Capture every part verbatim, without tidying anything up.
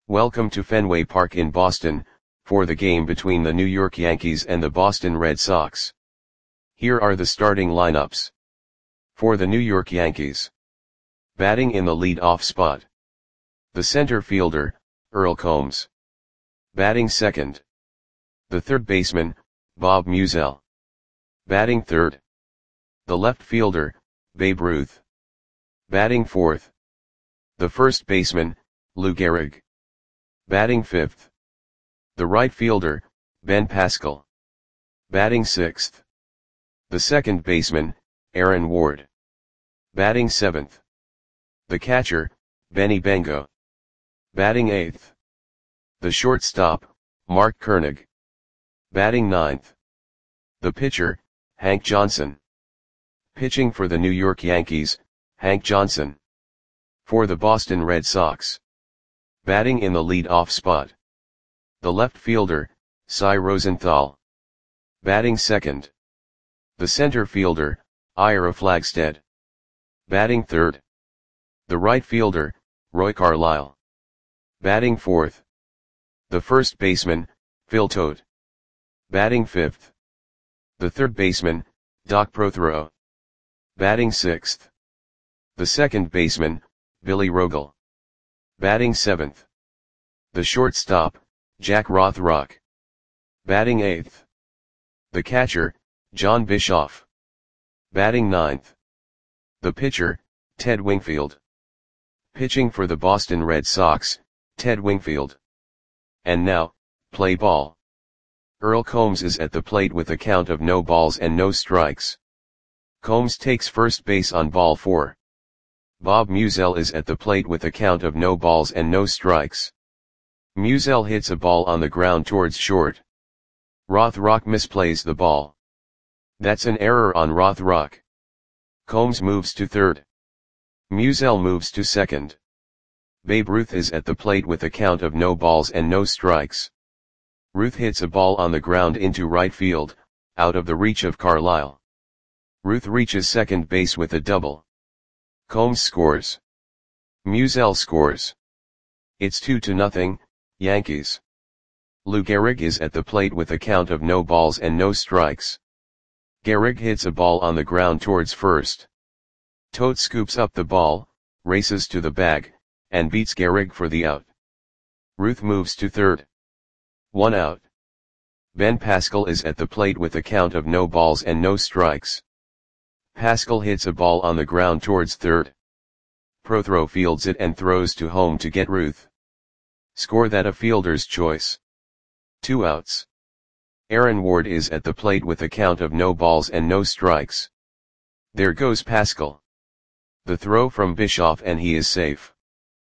Welcome to Fenway Park in Boston, for the game between the New York Yankees and the Boston Red Sox. Here are the starting lineups. For the New York Yankees. Batting in the lead-off spot. The center fielder, Earl Combs. Batting second. The third baseman, Bob Meusel. Batting third. The left fielder, Babe Ruth. Batting fourth. The first baseman, Lou Gehrig. Batting fifth. The right fielder, Ben Pascal. Batting sixth. The second baseman, Aaron Ward. Batting seventh. The catcher, Benny Bengo. Batting eighth. The shortstop, Mark Koenig. Batting ninth. The pitcher, Hank Johnson. Pitching for the New York Yankees, Hank Johnson. For the Boston Red Sox. Batting in the lead-off spot. The left fielder, Cy Rosenthal. Batting second. The center fielder, Ira Flagstead. Batting third. The right fielder, Roy Carlisle. Batting fourth. The first baseman, Phil Todt. Batting fifth. The third baseman, Doc Prothero. Batting sixth. The second baseman, Billy Rogel. Batting seventh. The shortstop, Jack Rothrock. Batting eighth. The catcher, John Bischoff. Batting ninth. The pitcher, Ted Wingfield. Pitching for the Boston Red Sox, Ted Wingfield. And now, play ball. Earl Combs is at the plate with a count of no balls and no strikes. Combs takes first base on ball four. Bob Meusel is at the plate with a count of no balls and no strikes. Meusel hits a ball on the ground towards short. Rothrock misplays the ball. That's an error on Rothrock. Combs moves to third. Meusel moves to second. Babe Ruth is at the plate with a count of no balls and no strikes. Ruth hits a ball on the ground into right field, out of the reach of Carlisle. Ruth reaches second base with a double. Combs scores. Meusel scores. It's two to nothing, Yankees. Lou Gehrig is at the plate with a count of no balls and no strikes. Gehrig hits a ball on the ground towards first. Todt scoops up the ball, races to the bag, and beats Gehrig for the out. Ruth moves to third. One out. Ben Pascal is at the plate with a count of no balls and no strikes. Pascal hits a ball on the ground towards third. Prothero fields it and throws to home to get Ruth. Score that a fielder's choice. Two outs. Aaron Ward is at the plate with a count of no balls and no strikes. There goes Pascal. The throw from Bischoff and he is safe.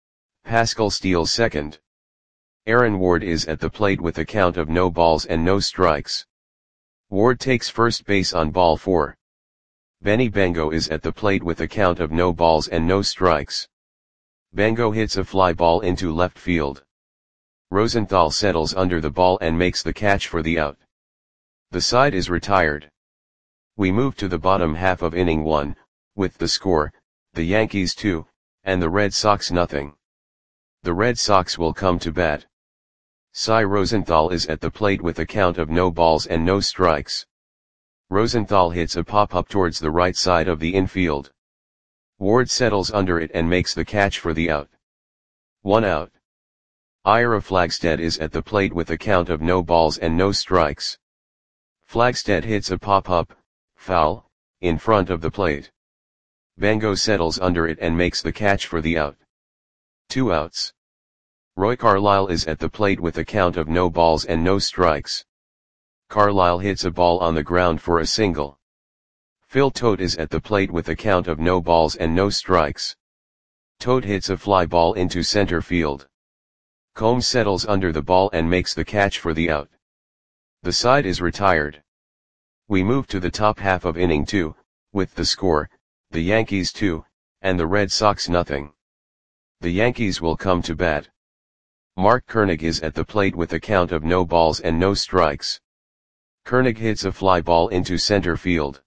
Pascal steals second. Aaron Ward is at the plate with a count of no balls and no strikes. Ward takes first base on ball four. Benny Bengo is at the plate with a count of no balls and no strikes. Bengo hits a fly ball into left field. Rosenthal settles under the ball and makes the catch for the out. The side is retired. We move to the bottom half of inning one, with the score, the Yankees two, and the Red Sox nothing. The Red Sox will come to bat. Cy Rosenthal is at the plate with a count of no balls and no strikes. Rosenthal hits a pop-up towards the right side of the infield. Ward settles under it and makes the catch for the out. One out. Ira Flagstead is at the plate with a count of no balls and no strikes. Flagstead hits a pop-up, foul, in front of the plate. Bengo settles under it and makes the catch for the out. Two outs. Roy Carlisle is at the plate with a count of no balls and no strikes. Carlisle hits a ball on the ground for a single. Phil Todt is at the plate with a count of no balls and no strikes. Todt hits a fly ball into center field. Combs settles under the ball and makes the catch for the out. The side is retired. We move to the top half of inning two, with the score, the Yankees two, and the Red Sox nothing. The Yankees will come to bat. Mark Koenig is at the plate with a count of no balls and no strikes. Koenig hits a fly ball into center field.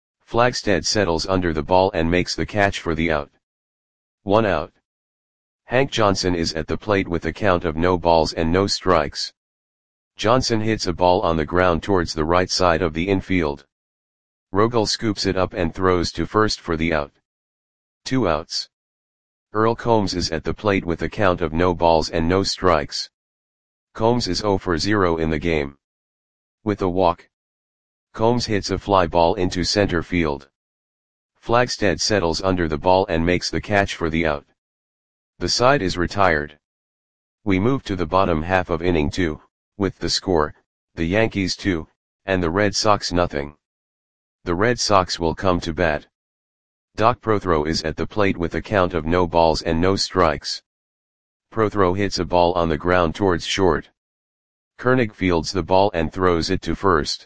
Flagstead settles under the ball and makes the catch for the out. One out. Hank Johnson is at the plate with a count of no balls and no strikes. Johnson hits a ball on the ground towards the right side of the infield. Rogel scoops it up and throws to first for the out. Two outs. Earl Combs is at the plate with a count of no balls and no strikes. Combs is zero for zero in the game. With a walk, Combs hits a fly ball into center field. Flagstead settles under the ball and makes the catch for the out. The side is retired. We move to the bottom half of inning two, with the score, the Yankees two, and the Red Sox nothing. The Red Sox will come to bat. Doc Prothro is at the plate with a count of no balls and no strikes. Prothro hits a ball on the ground towards short. Koenig fields the ball and throws it to first.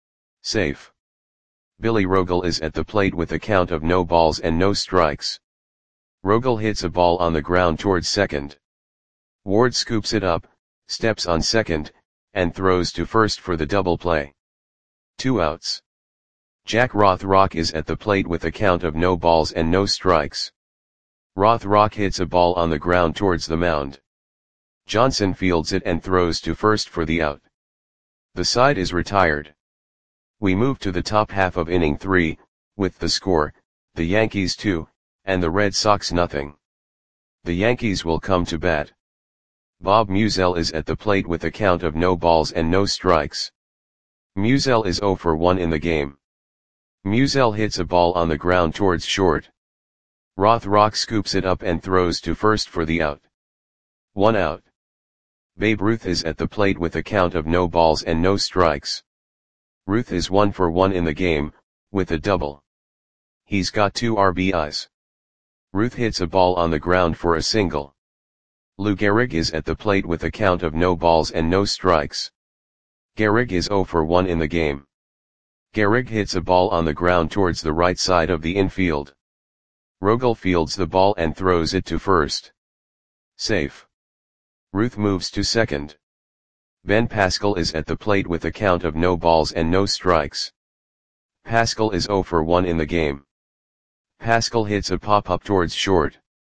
Safe. Billy Rogel is at the plate with a count of no balls and no strikes. Rogel hits a ball on the ground towards second. Ward scoops it up, steps on second, and throws to first for the double play. Two outs. Jack Rothrock is at the plate with a count of no balls and no strikes. Rothrock hits a ball on the ground towards the mound. Johnson fields it and throws to first for the out. The side is retired. We move to the top half of inning three, with the score, the Yankees two, and the Red Sox nothing. The Yankees will come to bat. Bob Musial is at the plate with a count of no balls and no strikes. Musial is zero for one in the game. Musial hits a ball on the ground towards short. Rothrock scoops it up and throws to first for the out. One out. Babe Ruth is at the plate with a count of no balls and no strikes. Ruth is one for one in the game, with a double. He's got two R B Is. Ruth hits a ball on the ground for a single. Lou Gehrig is at the plate with a count of no balls and no strikes. Gehrig is zero for one in the game. Gehrig hits a ball on the ground towards the right side of the infield. Rogel fields the ball and throws it to first. Safe. Ruth moves to second. Ben Pascal is at the plate with a count of no balls and no strikes. Pascal is zero for one in the game. Pascal hits a pop-up towards short.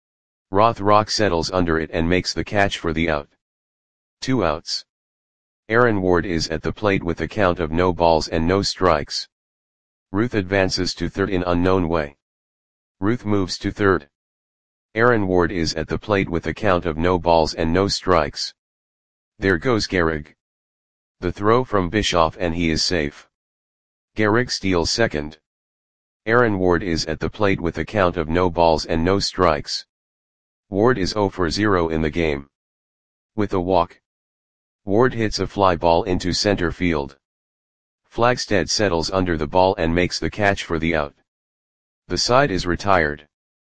Rothrock settles under it and makes the catch for the out. Two outs. Aaron Ward is at the plate with a count of no balls and no strikes. Ruth advances to third in unknown way. Ruth moves to third. Aaron Ward is at the plate with a count of no balls and no strikes. There goes Gehrig. The throw from Bischoff and he is safe. Gehrig steals second. Aaron Ward is at the plate with a count of no balls and no strikes. Ward is zero for zero in the game. With a walk, Ward hits a fly ball into center field. Flagstead settles under the ball and makes the catch for the out. The side is retired.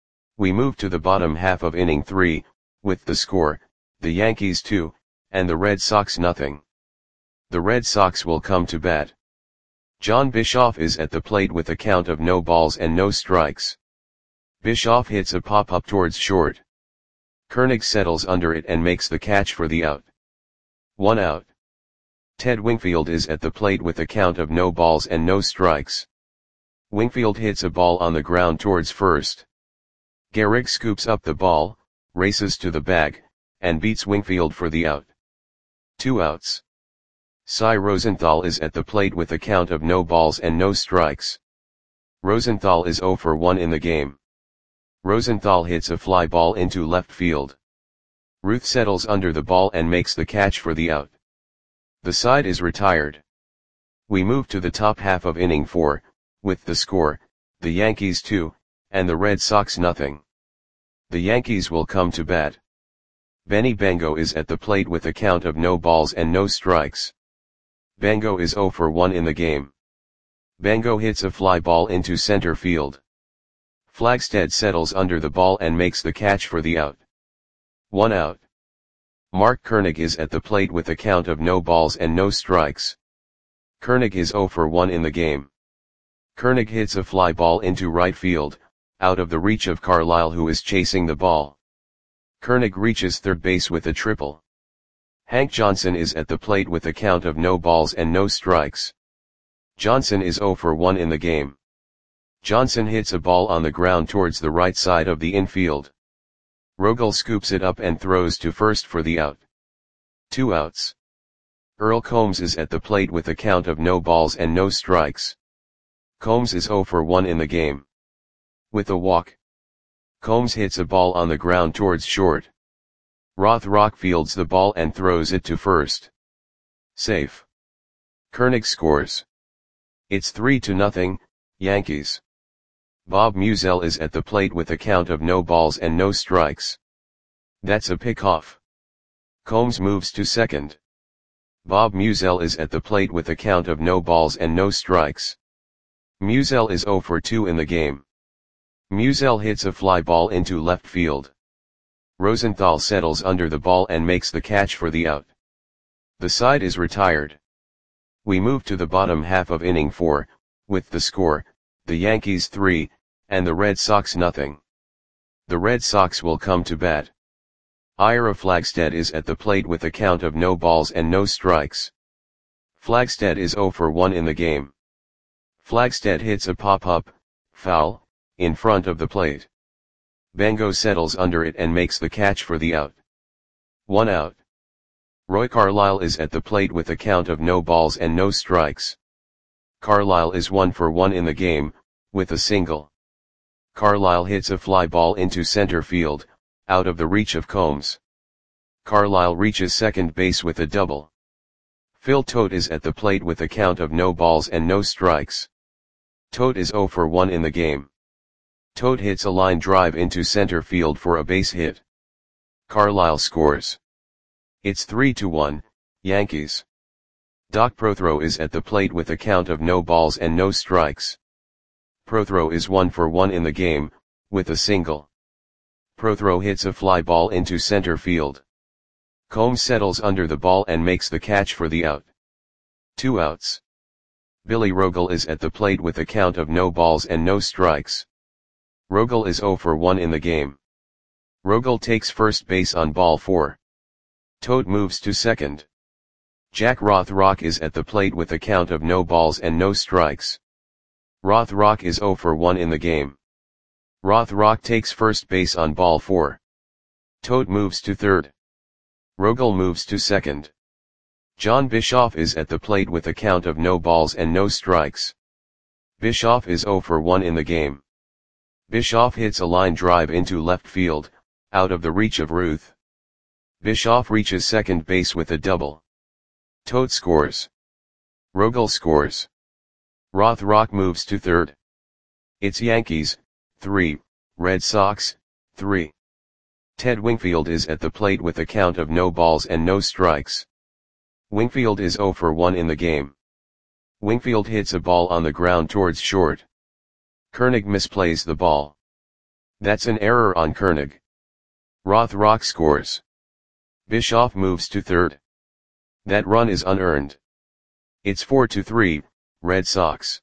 We move to the bottom half of inning three, with the score, the Yankees two, and the Red Sox nothing. The Red Sox will come to bat. John Bischoff is at the plate with a count of no balls and no strikes. Bischoff hits a pop-up towards short. Koenig settles under it and makes the catch for the out. One out. Ted Wingfield is at the plate with a count of no balls and no strikes. Wingfield hits a ball on the ground towards first. Gehrig scoops up the ball, races to the bag, and beats Wingfield for the out. Two outs. Cy Rosenthal is at the plate with a count of no balls and no strikes. Rosenthal is zero for one in the game. Rosenthal hits a fly ball into left field. Ruth settles under the ball and makes the catch for the out. The side is retired. We move to the top half of inning four, with the score, the Yankees two, and the Red Sox nothing. The Yankees will come to bat. Benny Bengo is at the plate with a count of no balls and no strikes. Bengo is zero for one in the game. Bengo hits a fly ball into center field. Flagstead settles under the ball and makes the catch for the out. One out. Mark Koenig is at the plate with a count of no balls and no strikes. Koenig is zero for one in the game. Koenig hits a fly ball into right field, out of the reach of Carlisle who is chasing the ball. Koenig reaches third base with a triple. Hank Johnson is at the plate with a count of no balls and no strikes. Johnson is zero for one in the game. Johnson hits a ball on the ground towards the right side of the infield. Rogel scoops it up and throws to first for the out. Two outs. Earl Combs is at the plate with a count of no balls and no strikes. Combs is oh for one in the game. With a walk, Combs hits a ball on the ground towards short. Rothrock fields the ball and throws it to first. Safe. Koenig scores. It's three to nothing, Yankees. Bob Musial is at the plate with a count of no balls and no strikes. That's a pickoff. Combs moves to second. Bob Musial is at the plate with a count of no balls and no strikes. Musial is oh for two in the game. Musial hits a fly ball into left field. Rosenthal settles under the ball and makes the catch for the out. The side is retired. We move to the bottom half of inning four, with the score, the Yankees three, and the Red Sox nothing. The Red Sox will come to bat. Ira Flagstead is at the plate with a count of no balls and no strikes. Flagstead is oh for one in the game. Flagstead hits a pop-up, foul, in front of the plate. Bengo settles under it and makes the catch for the out. One out. Roy Carlyle is at the plate with a count of no balls and no strikes. Carlyle is one for one in the game, with a single. Carlyle hits a fly ball into center field, out of the reach of Combs. Carlyle reaches second base with a double. Phil Tote is at the plate with a count of no balls and no strikes. Tote is oh for one in the game. Tote hits a line drive into center field for a base hit. Carlyle scores. It's three to one, Yankees. Doc Prothro is at the plate with a count of no balls and no strikes. Prothro is one for one in the game, with a single. Prothro hits a fly ball into center field. Combs settles under the ball and makes the catch for the out. Two outs. Billy Rogel is at the plate with a count of no balls and no strikes. Rogel is oh for one in the game. Rogel takes first base on ball four. Tote moves to second. Jack Rothrock is at the plate with a count of no balls and no strikes. Rothrock is oh for one in the game. Rothrock takes first base on ball four. Tote moves to third. Rogel moves to second. John Bischoff is at the plate with a count of no balls and no strikes. Bischoff is oh for one in the game. Bischoff hits a line drive into left field, out of the reach of Ruth. Bischoff reaches second base with a double. Tote scores. Rogel scores. Rothrock moves to third. It's Yankees, three, Red Sox, three. Ted Wingfield is at the plate with a count of no balls and no strikes. Wingfield is oh for one in the game. Wingfield hits a ball on the ground towards short. Koenig misplays the ball. That's an error on Koenig. Rothrock scores. Bischoff moves to third. That run is unearned. It's four to three, Red Sox.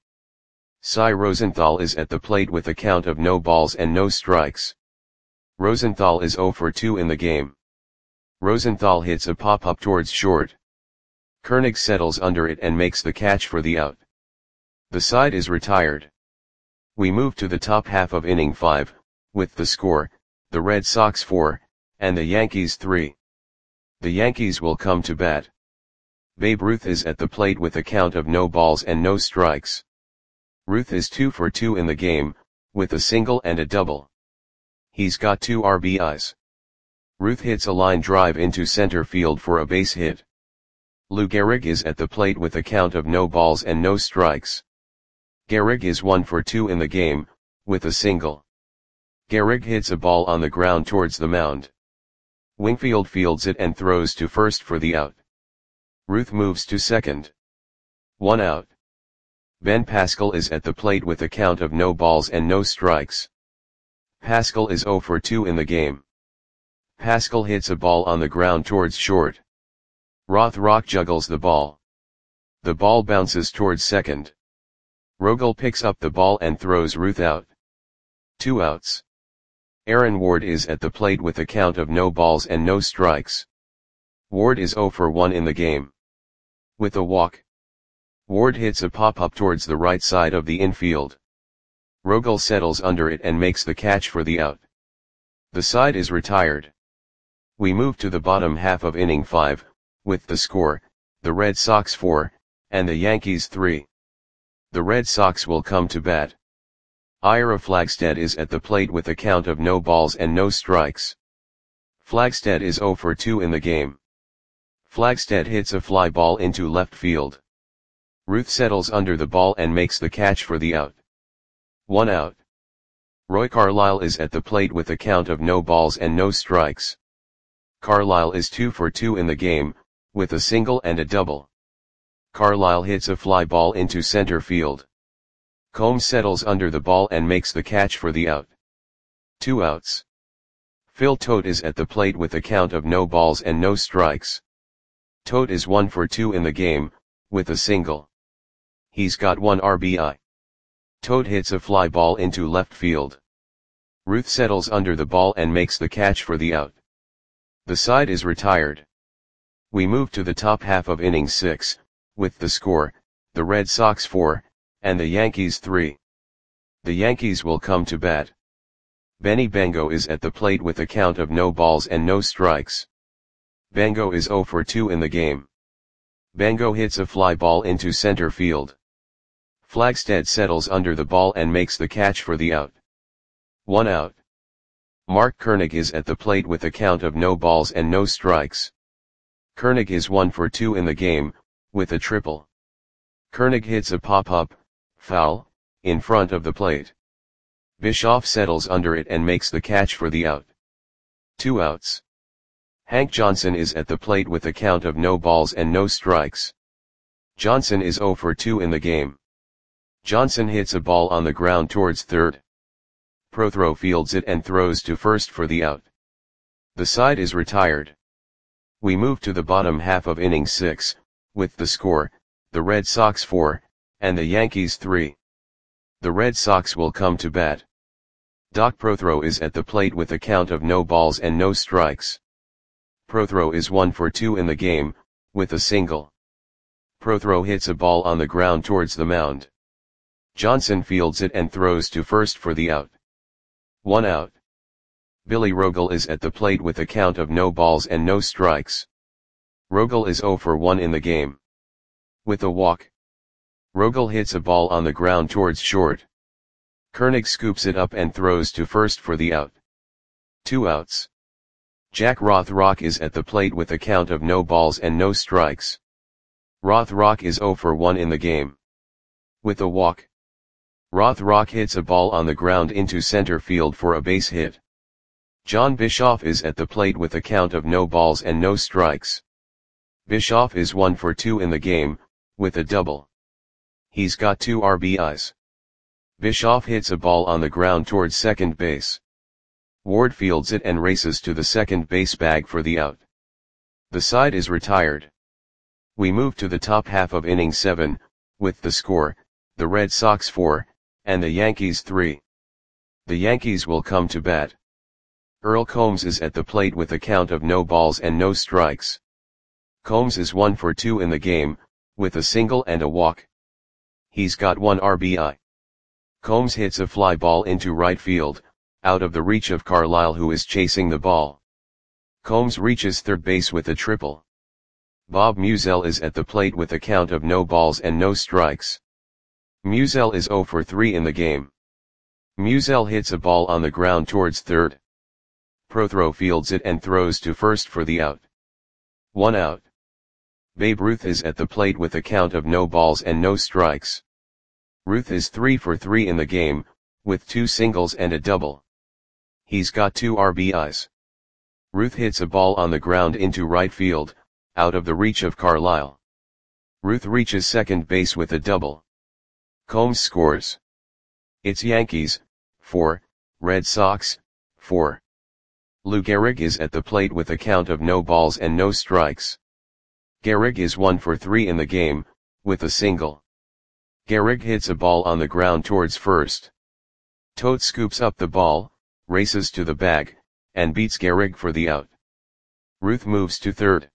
Cy Rosenthal is at the plate with a count of no balls and no strikes. Rosenthal is oh for two in the game. Rosenthal hits a pop-up towards short. Koenig settles under it and makes the catch for the out. The side is retired. We move to the top half of inning five, with the score, the Red Sox four, and the Yankees three. The Yankees will come to bat. Babe Ruth is at the plate with a count of no balls and no strikes. Ruth is two for two in the game, with a single and a double. He's got two R B Is. Ruth hits a line drive into center field for a base hit. Lou Gehrig is at the plate with a count of no balls and no strikes. Gehrig is one for two in the game, with a single. Gehrig hits a ball on the ground towards the mound. Wingfield fields it and throws to first for the out. Ruth moves to second. One out. Ben Pascal is at the plate with a count of no balls and no strikes. Pascal is oh for two in the game. Pascal hits a ball on the ground towards short. Rothrock juggles the ball. The ball bounces towards second. Rogel picks up the ball and throws Ruth out. Two outs. Aaron Ward is at the plate with a count of no balls and no strikes. Ward is oh for one in the game. With a walk, Ward hits a pop-up towards the right side of the infield. Rogel settles under it and makes the catch for the out. The side is retired. We move to the bottom half of inning five, with the score, the Red Sox four, and the Yankees three. The Red Sox will come to bat. Ira Flagstead is at the plate with a count of no balls and no strikes. Flagstead is oh for two in the game. Flagstead hits a fly ball into left field. Ruth settles under the ball and makes the catch for the out. One out. Roy Carlisle is at the plate with a count of no balls and no strikes. Carlisle is two for two in the game, with a single and a double. Carlisle hits a fly ball into center field. Combs settles under the ball and makes the catch for the out. Two outs. Phil Tote is at the plate with a count of no balls and no strikes. Tote is one for two in the game, with a single. He's got one R B I. Tote hits a fly ball into left field. Ruth settles under the ball and makes the catch for the out. The side is retired. We move to the top half of inning six, with the score, the Red Sox four, and the Yankees three. The Yankees will come to bat. Benny Bengo is at the plate with a count of no balls and no strikes. Bengo is oh for two in the game. Bengo hits a fly ball into center field. Flagstead settles under the ball and makes the catch for the out. One out. Mark Koenig is at the plate with a count of no balls and no strikes. Koenig is one for two in the game, with a triple. Koenig hits a pop-up, foul, in front of the plate. Bischoff settles under it and makes the catch for the out. Two outs. Hank Johnson is at the plate with a count of no balls and no strikes. Johnson is oh for two in the game. Johnson hits a ball on the ground towards third. Prothro fields it and throws to first for the out. The side is retired. We move to the bottom half of inning six, with the score, the Red Sox four, and the Yankees three. The Red Sox will come to bat. Doc Prothro is at the plate with a count of no balls and no strikes. Prothro is one for two in the game, with a single. Prothro hits a ball on the ground towards the mound. Johnson fields it and throws to first for the out. One out. Billy Rogel is at the plate with a count of no balls and no strikes. Rogel is oh for one in the game. With a walk. Rogel hits a ball on the ground towards short. Koenig scoops it up and throws to first for the out. Two outs. Jack Rothrock is at the plate with a count of no balls and no strikes. Rothrock is oh for one in the game. With a walk. Rothrock hits a ball on the ground into center field for a base hit. John Bischoff is at the plate with a count of no balls and no strikes. Bischoff is one for two in the game, with a double. He's got two R B Is. Bischoff hits a ball on the ground towards second base. Ward fields it and races to the second base bag for the out. The side is retired. We move to the top half of inning seven, with the score, the Red Sox four, and the Yankees three. The Yankees will come to bat. Earl Combs is at the plate with a count of no balls and no strikes. Combs is one for two in the game, with a single and a walk. He's got one R B I. Combs hits a fly ball into right field, out of the reach of Carlisle, who is chasing the ball. Combs reaches third base with a triple. Bob Musial is at the plate with a count of no balls and no strikes. Musial is oh for three in the game. Musial hits a ball on the ground towards third. Prothro fields it and throws to first for the out. One out. Babe Ruth is at the plate with a count of no balls and no strikes. Ruth is three for three in the game, with two singles and a double. He's got two R B Is. Ruth hits a ball on the ground into right field, out of the reach of Carlisle. Ruth reaches second base with a double. Combs scores. It's Yankees, four, Red Sox, four. Lou Gehrig is at the plate with a count of no balls and no strikes. Gehrig is one for three in the game, with a single. Gehrig hits a ball on the ground towards first. Tote scoops up the ball, races to the bag, and beats Gehrig for the out. Ruth moves to third.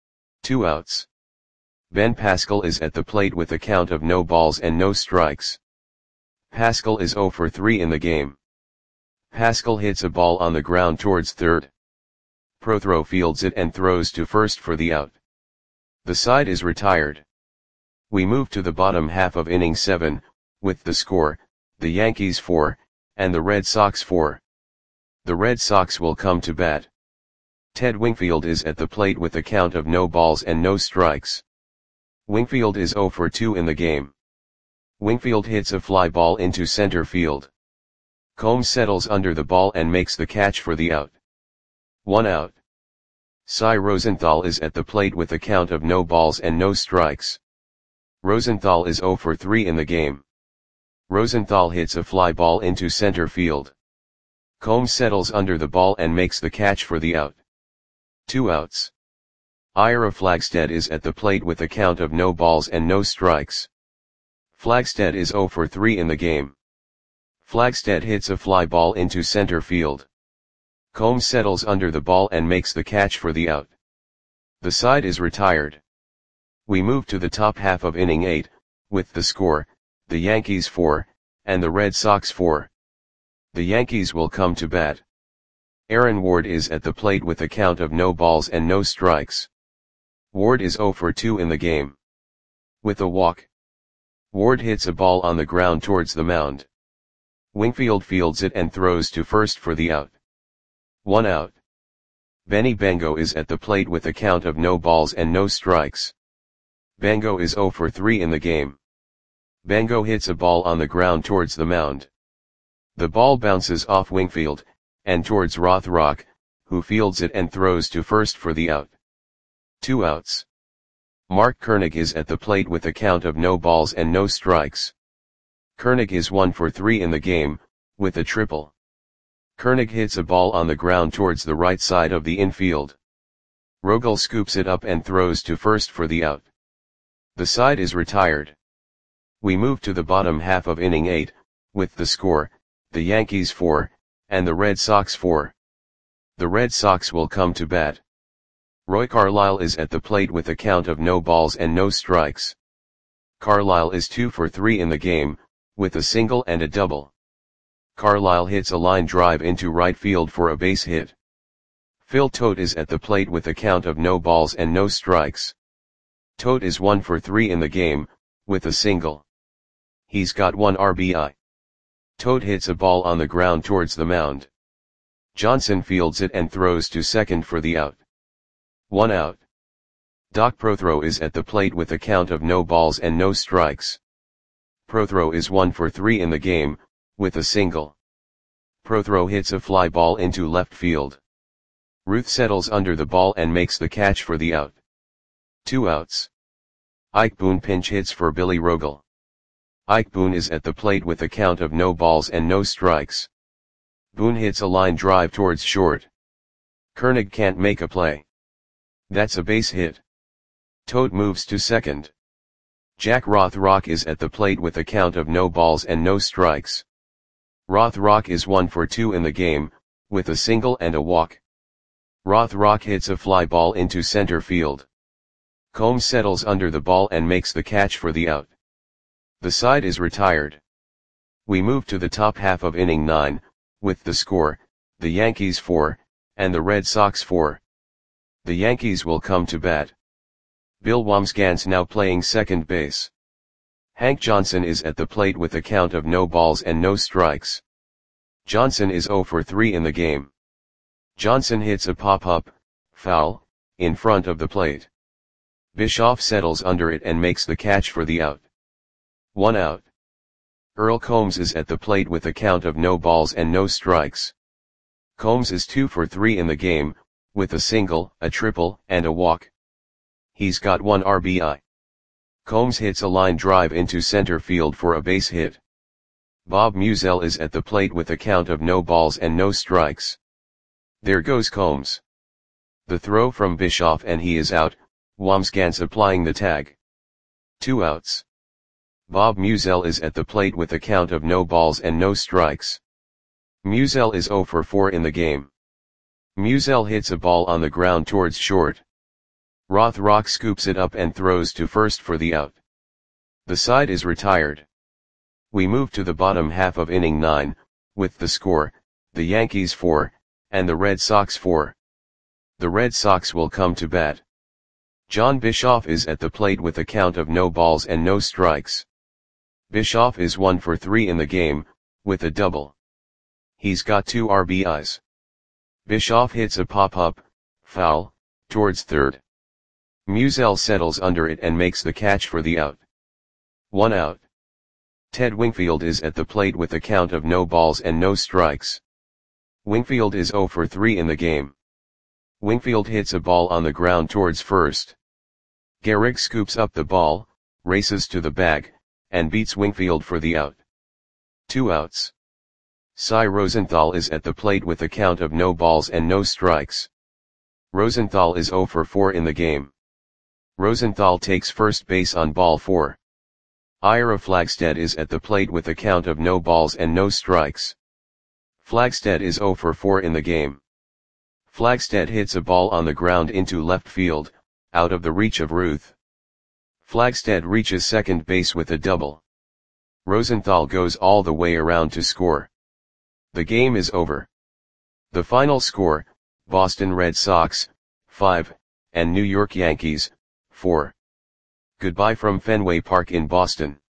Two outs. Ben Pascal is at the plate with a count of no balls and no strikes. Pascal is oh for three in the game. Pascal hits a ball on the ground towards third. Prothro fields it and throws to first for the out. The side is retired. We move to the bottom half of inning seven, with the score, the Yankees four, and the Red Sox four. The Red Sox will come to bat. Ted Wingfield is at the plate with a count of no balls and no strikes. Wingfield is oh for two in the game. Wingfield hits a fly ball into center field. Combs settles under the ball and makes the catch for the out. One out. Cy Rosenthal is at the plate with a count of no balls and no strikes. Rosenthal is oh for three in the game. Rosenthal hits a fly ball into center field. Combs settles under the ball and makes the catch for the out. Two outs. Ira Flagstead is at the plate with a count of no balls and no strikes. Flagstead is oh for three in the game. Flagstead hits a fly ball into center field. Combs settles under the ball and makes the catch for the out. The side is retired. We move to the top half of inning eight, with the score, the Yankees four, and the Red Sox four. The Yankees will come to bat. Aaron Ward is at the plate with a count of no balls and no strikes. Ward is oh for two in the game. With a walk. Ward hits a ball on the ground towards the mound. Wingfield fields it and throws to first for the out. One out. Benny Bengo is at the plate with a count of no balls and no strikes. Bengo is oh for three in the game. Bengo hits a ball on the ground towards the mound. The ball bounces off Wingfield, and towards Rothrock, who fields it and throws to first for the out. Two outs. Mark Koenig is at the plate with a count of no balls and no strikes. Koenig is one for three in the game, with a triple. Koenig hits a ball on the ground towards the right side of the infield. Rogel scoops it up and throws to first for the out. The side is retired. We move to the bottom half of inning eight, with the score, the Yankees four, and the Red Sox four. The Red Sox will come to bat. Roy Carlisle is at the plate with a count of no balls and no strikes. Carlisle is two for three in the game, with a single and a double. Carlisle hits a line drive into right field for a base hit. Phil Tote is at the plate with a count of no balls and no strikes. Tote is one for three in the game, with a single. He's got one R B I. Tote hits a ball on the ground towards the mound. Johnson fields it and throws to second for the out. One out. Doc Prothro is at the plate with a count of no balls and no strikes. Prothro is one for three in the game, with a single. Prothro hits a fly ball into left field. Ruth settles under the ball and makes the catch for the out. Two outs. Ike Boone pinch hits for Billy Rogel. Ike Boone is at the plate with a count of no balls and no strikes. Boone hits a line drive towards short. Koenig can't make a play. That's a base hit. Tote moves to second. Jack Rothrock is at the plate with a count of no balls and no strikes. Rothrock is one for two in the game, with a single and a walk. Rothrock hits a fly ball into center field. Combs settles under the ball and makes the catch for the out. The side is retired. We move to the top half of inning nine, with the score, the Yankees four, and the Red Sox four. The Yankees will come to bat. Bill Wamsgans now playing second base. Hank Johnson is at the plate with a count of no balls and no strikes. Johnson is oh for three in the game. Johnson hits a pop-up, foul, in front of the plate. Bischoff settles under it and makes the catch for the out. One out. Earl Combs is at the plate with a count of no balls and no strikes. Combs is two for three in the game, with a single, a triple, and a walk. He's got one R B I. Combs hits a line drive into center field for a base hit. Bob Musial is at the plate with a count of no balls and no strikes. There goes Combs. The throw from Bischoff and he is out, Wamsgans applying the tag. Two outs. Bob Musial is at the plate with a count of no balls and no strikes. Musial is oh for four in the game. Musial hits a ball on the ground towards short. Rothrock scoops it up and throws to first for the out. The side is retired. We move to the bottom half of inning nine, with the score, the Yankees four, and the Red Sox four. The Red Sox will come to bat. John Bischoff is at the plate with a count of no balls and no strikes. Bischoff is one for three in the game, with a double. He's got two R B Is. Bischoff hits a pop-up, foul, towards third. Musial settles under it and makes the catch for the out. One out. Ted Wingfield is at the plate with a count of no balls and no strikes. Wingfield is zero for three in the game. Wingfield hits a ball on the ground towards first. Gehrig scoops up the ball, races to the bag, and beats Wingfield for the out. Two outs. Cy Rosenthal is at the plate with a count of no balls and no strikes. Rosenthal is zero for four in the game. Rosenthal takes first base on ball four. Ira Flagstead is at the plate with a count of no balls and no strikes. Flagstead is zero for four in the game. Flagstead hits a ball on the ground into left field, out of the reach of Ruth. Flagstead reaches second base with a double. Rosenthal goes all the way around to score. The game is over. The final score, Boston Red Sox, five, and New York Yankees, four. Goodbye from Fenway Park in Boston.